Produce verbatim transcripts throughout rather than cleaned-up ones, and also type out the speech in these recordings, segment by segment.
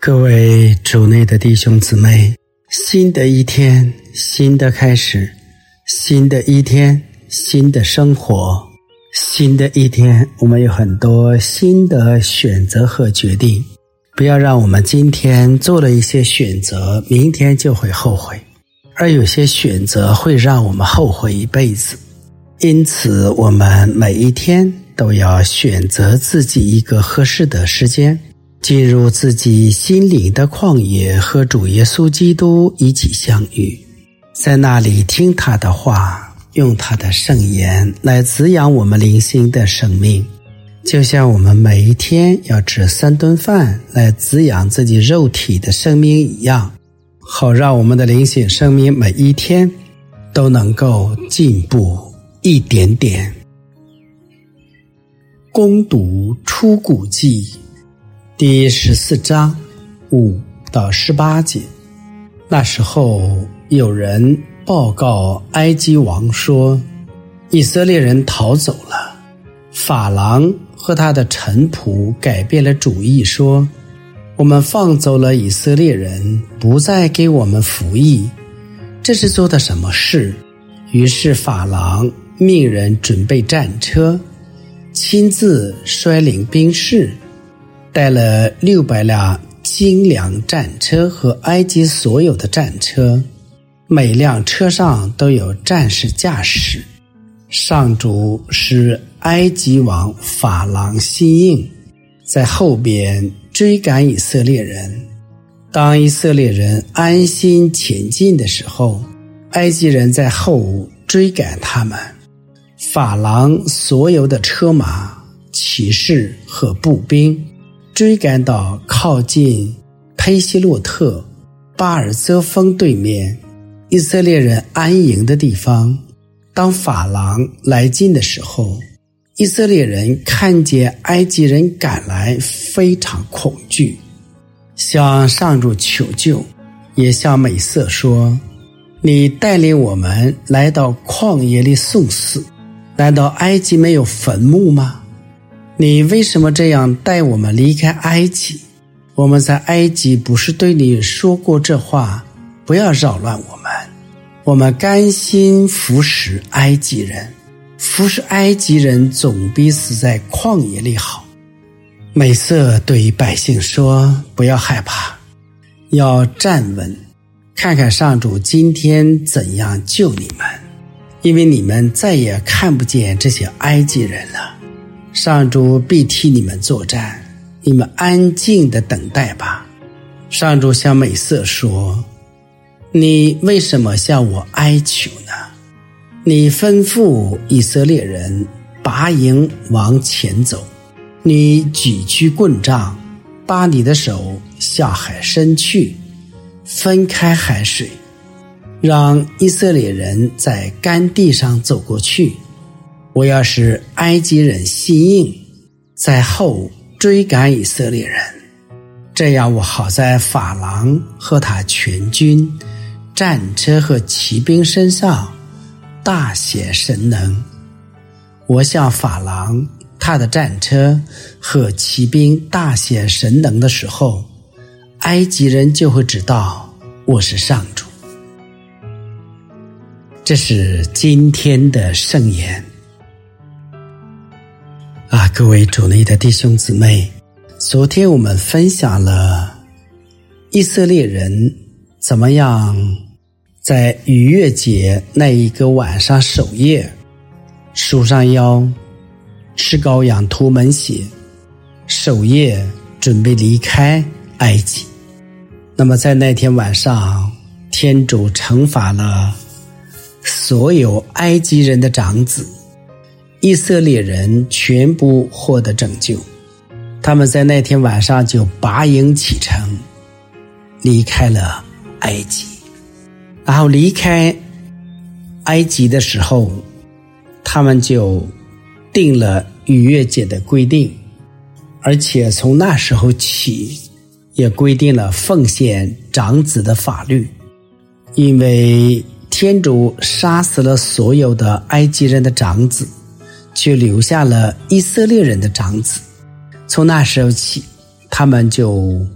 各位主内的弟兄姊妹，新的一天，新的开始，新的一天，新的生活，新的一天，我们有很多新的选择和决定。不要让我们今天做了一些选择，明天就会后悔，而有些选择会让我们后悔一辈子。因此，我们每一天都要选择自己一个合适的时间，进入自己心灵的旷野，和主耶稣基督一起相遇，在那里听他的话，用他的圣言来滋养我们灵性的生命。就像我们每一天要吃三顿饭来滋养自己肉体的生命一样，好让我们的灵性生命每一天都能够进步一点点。攻读出谷记第十四章五到十八节。那时候有人报告埃及王说，以色列人逃走了。法郎和他的臣仆改变了主意，说，我们放走了以色列人，不再给我们服役，这是做的什么事？于是法郎命人准备战车，亲自率领兵士，带了六百辆精良战车和埃及所有的战车，每辆车上都有战士驾驶。上主使埃及王法郎心硬，在后边追赶以色列人。当以色列人安心前进的时候，埃及人在后追赶他们。法郎所有的车马、骑士和步兵追赶到靠近佩西洛特巴尔泽峰对面以色列人安营的地方。当法郎来近的时候，以色列人看见埃及人赶来，非常恐惧，向上主求救，也向美色说，你带领我们来到旷野里送死，难道埃及没有坟墓吗？你为什么这样带我们离开埃及？我们在埃及不是对你说过这话，不要扰乱我们。我们甘心服侍埃及人，服侍埃及人总比死在旷野里好。美色对百姓说，不要害怕，要站稳，看看上主今天怎样救你们，因为你们再也看不见这些埃及人了。上主必替你们作战，你们安静地等待吧。上主向美色说，你为什么向我哀求呢？你吩咐以色列人拔营往前走，你举起棍杖，把你的手向海伸去，分开海水，让以色列人在干地上走过去。我要使埃及人心硬，在后追赶以色列人，这样我好在法郎和他全军、战车和骑兵身上大显神能。我向法郎、他的战车和骑兵大显神能的时候，埃及人就会知道我是上主。这是今天的圣言啊，各位主内的弟兄姊妹，昨天我们分享了以色列人怎么样在逾越节那一个晚上守夜，束上腰，吃羔羊涂门血，守夜准备离开埃及。那么在那天晚上，天主惩罚了所有埃及人的长子，以色列人全部获得拯救。他们在那天晚上就拔营启程，离开了埃及。然后离开埃及的时候，他们就定了逾越节的规定，而且从那时候起也规定了奉献长子的法律。因为天主杀死了所有的埃及人的长子，却留下了以色列人的长子，从那时候起他们就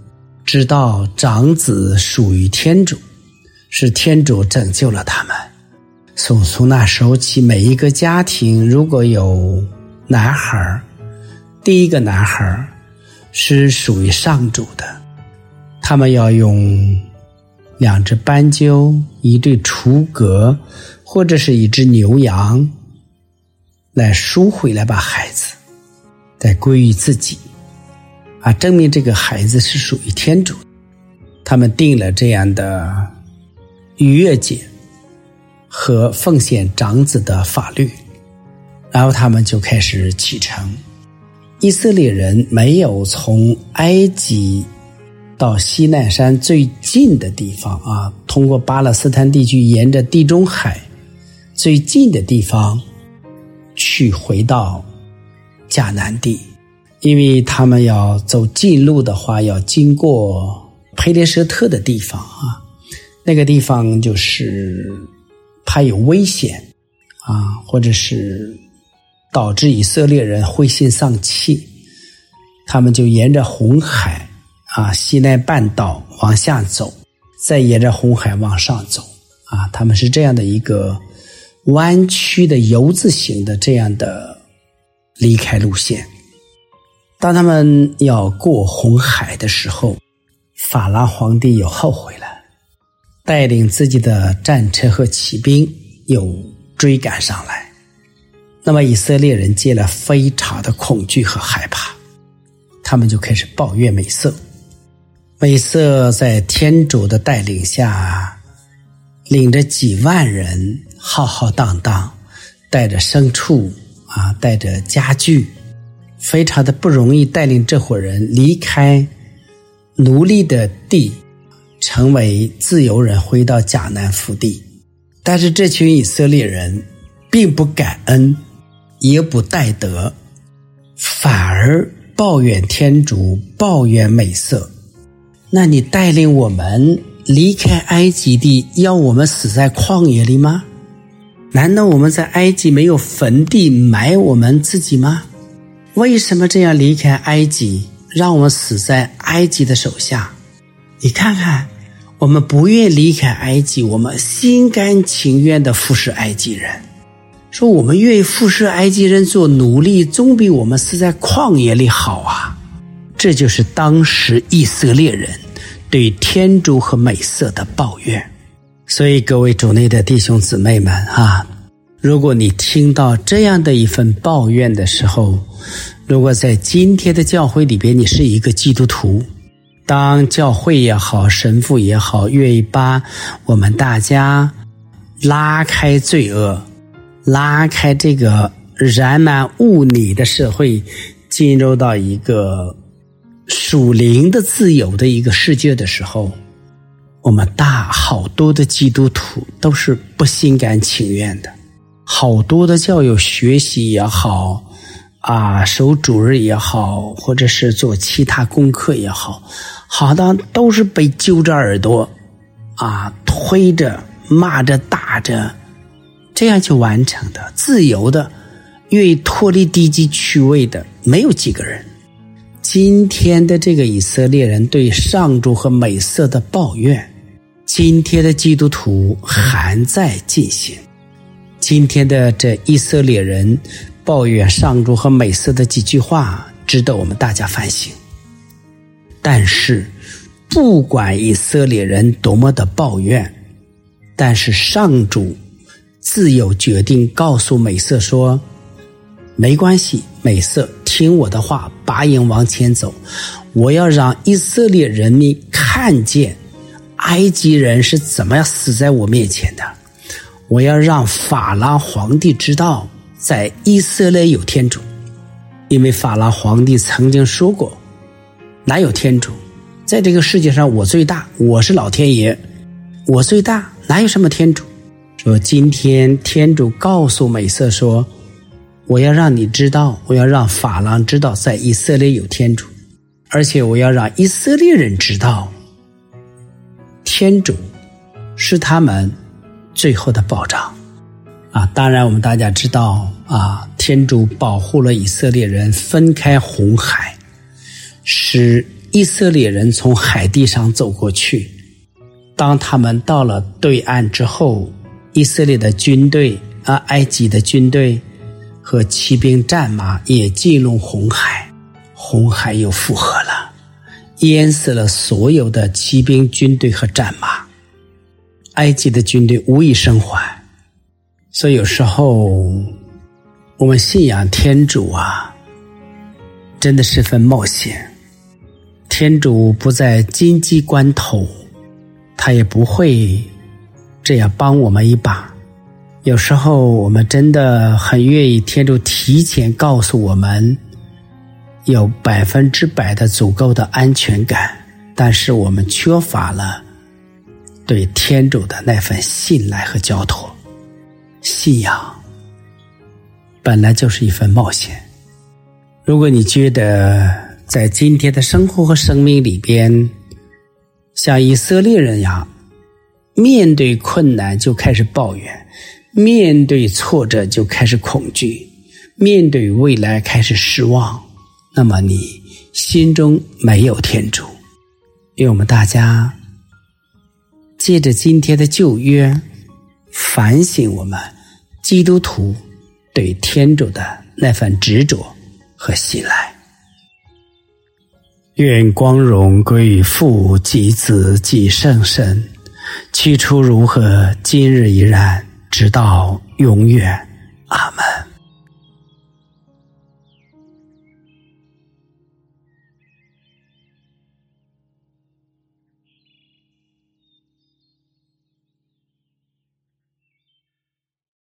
知道长子属于天主，是天主拯救了他们。从从那时候起，每一个家庭如果有男孩，第一个男孩是属于上主的，他们要用两只斑鸠，一对雏鸽，或者是一只牛羊来赎回来把孩子再归于自己啊，证明这个孩子是属于天主。他们定了这样的逾越节和奉献长子的法律，然后他们就开始启程。以色列人没有从埃及到西奈山最近的地方啊，通过巴勒斯坦地区沿着地中海最近的地方去回到迦南地，因为他们要走近路的话要经过佩列舍特的地方啊，那个地方就是怕有危险啊，或者是导致以色列人灰心丧气，他们就沿着红海啊，西奈半岛往下走，再沿着红海往上走啊，他们是这样的一个弯曲的 U 字形的这样的离开路线。当他们要过红海的时候，法郎皇帝又后悔了，带领自己的战车和骑兵又追赶上来。那么以色列人见了非常的恐惧和害怕，他们就开始抱怨美色。美色在天主的带领下，领着几万人浩浩荡荡，带着牲畜啊，带着家具，非常的不容易带领这伙人离开奴隶的地，成为自由人，回到迦南福地。但是这群以色列人并不感恩，也不戴德，反而抱怨天主，抱怨美色。那你带领我们离开埃及地，要我们死在旷野里吗？难道我们在埃及没有坟地埋我们自己吗？为什么这样离开埃及，让我们死在埃及的手下？你看看，我们不愿离开埃及，我们心甘情愿地服侍埃及人。说我们愿意服侍埃及人做奴隶，总比我们死在旷野里好啊。这就是当时以色列人对天主和美色的抱怨。所以各位主内的弟兄姊妹们啊，如果你听到这样的一份抱怨的时候，如果在今天的教会里边你是一个基督徒，当教会也好，神父也好，愿意把我们大家拉开罪恶，拉开这个染满污泥的社会，进入到一个属灵的自由的一个世界的时候，我们大好多的基督徒都是不心甘情愿的，好多的教友学习也好啊，守主日也好，或者是做其他功课也好，好像都是被揪着耳朵啊，推着骂着打着，这样就完成的。自由的愿意脱离低级趣味的没有几个人。今天的这个以色列人对上主和美色的抱怨，今天的基督徒还在进行。今天的这以色列人抱怨上主和美色的几句话，值得我们大家反省。但是不管以色列人多么的抱怨，但是上主自有决定告诉美色说，没关系，美色听我的话，拔营往前走，我要让以色列人民看见埃及人是怎么样死在我面前的，我要让法郎皇帝知道在以色列有天主。因为法郎皇帝曾经说过，哪有天主，在这个世界上我最大，我是老天爷，我最大，哪有什么天主。说今天天主告诉美色说，我要让你知道，我要让法郎知道在以色列有天主，而且我要让以色列人知道天主是他们最后的保障啊。当然我们大家知道啊，天主保护了以色列人分开红海，使以色列人从海地上走过去，当他们到了对岸之后，以色列的军队啊，埃及的军队和骑兵战马也进入红海，红海又复合了，淹死了所有的骑兵军队和战马，埃及的军队无一生还。所以有时候我们信仰天主啊，真的十分冒险。天主不在紧急关头，他也不会这样帮我们一把。有时候我们真的很愿意天主提前告诉我们有百分之百的足够的安全感，但是我们缺乏了对天主的那份信赖和交托。信仰本来就是一份冒险。如果你觉得在今天的生活和生命里边像以色列人一样，面对困难就开始抱怨，面对挫折就开始恐惧，面对未来开始失望，那么你心中没有天主。愿我们大家借着今天的旧约反省我们基督徒对天主的那份执着和信赖。愿光荣归于父及子及圣神，起初如何，今日依然，直到永远。阿们。